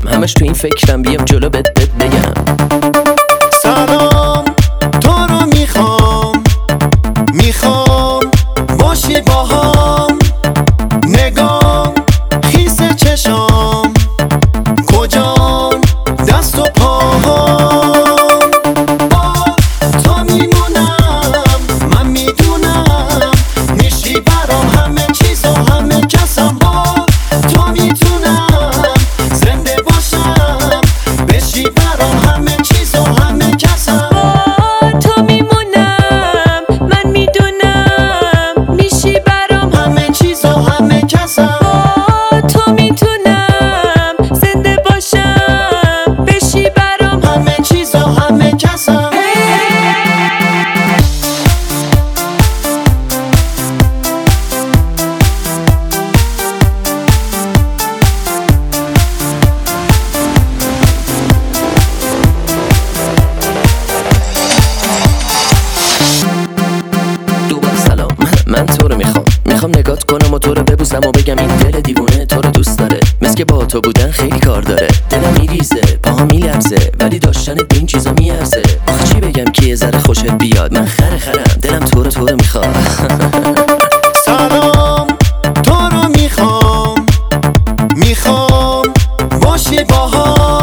همش تو این فکرم بیام جلو بهت بگم سلام تو رو میخوام باشی باهام نگام خیس چشام کجام دست و پاهام با تو میمونم من میدونم میشی برام همه چیز و همه کسم با تو میتونم زنده باشم بشی برام همه چیز و همه کسم با تو میمونم من میدونم میشی برام همه چیز و همه کسم با تو میتونم زنده باشم بشی برام همه چیز و همه کسم من تو رو میخوام نگات کنم و تو رو ببوسم و بگم این دل دیوونه تو رو دوست داره مثل که با تو بودن خیلی کار داره دلم میریزه پاها میلرزه ولی داشتن این چیزا میارزه آخه چی بگم که یه ذره خوشت بیاد من خرم دلم تو رو میخواد سلام تو رو میخوام باشی باهام